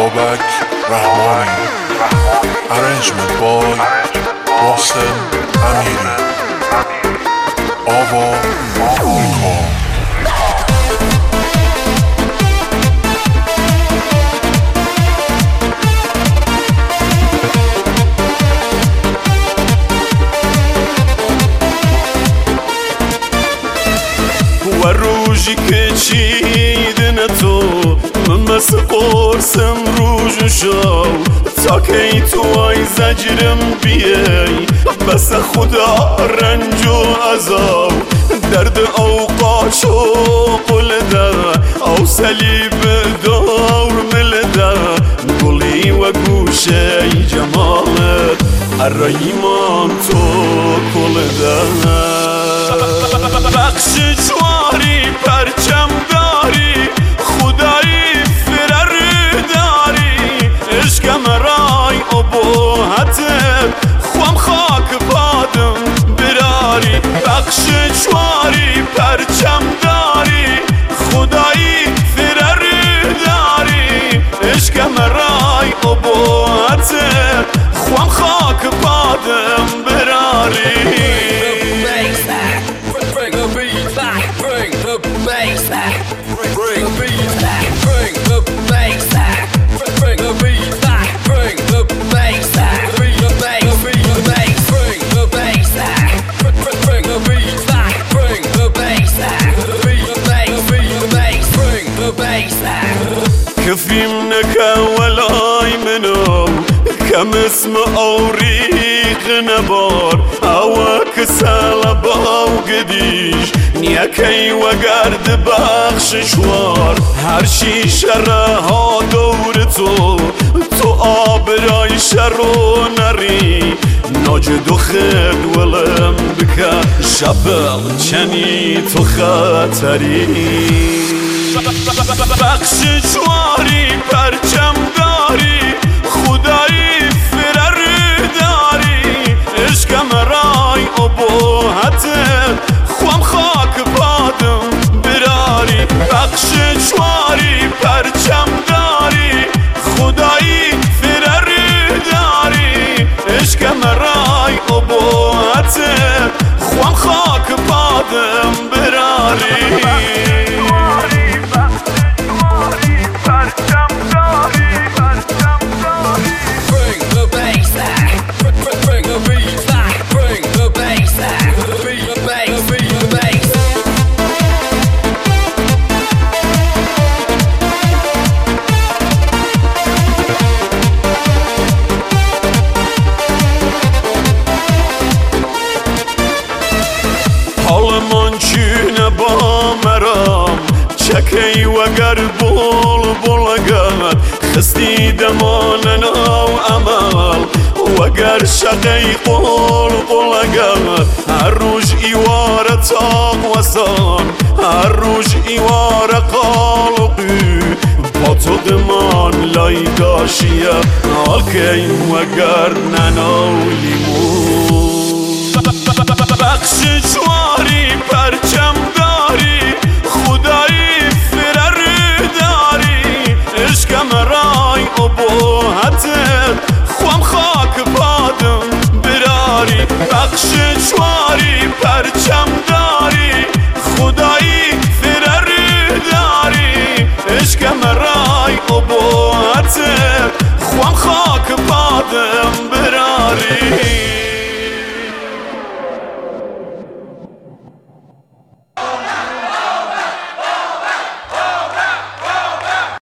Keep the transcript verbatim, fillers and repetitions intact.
بابک رحمانی. Arrangement by Boston Amiri. آوا نیکا. و روزی که چیدن تو من مثل قرصم روز شو تا که ای تو ای زجرم بیای بس خدا رنج و عذاب درد اوقاش و قلده او صلیب دور ملده گلی و گوشه جمالت الرحیمان تو کلده بخش جواری پرچم داری خدایی فرر داری عشقم رای ابوحتت خوام خاک پادم براری بخش جواری پرچم داری خدایی فرر داری عشقم رای ابوحتت خوام خاک پادم براری Bring the beat back, bring the bass back, bring the beat back, bring the bass back, bring the bass, bring the bass, bring the bass back, bring the beat back, bring the bass back, bring the bass, bring the bass, bring the bass back. كفيمنك ولاي منو كم اسم أوريق نبار أواك سالبا وقديش نیکی و گرد بخش شوار هر شی شرها دور تو تو آبرای شر و نری ناجد و خد ولم بکه شبل چنی تو خطری بخش جواری پرچم داری خدایی فرر داری عشقم رای ابوحتت خوام خاک پادم براری بخش جواری پرچم داری خدایی فرر داری عشقم رای ابوحتت خوام خاک پادم براری حال من چونه با مرام چکی و گر بول بولگد خستی دمان نو عمل و گر شقی قول بولگد هر روز ایوار تاق وسان هر روز ایوار قالقی با تو دمان لای داشیه آلکی و گر ننولیمون بخش جواری پرچم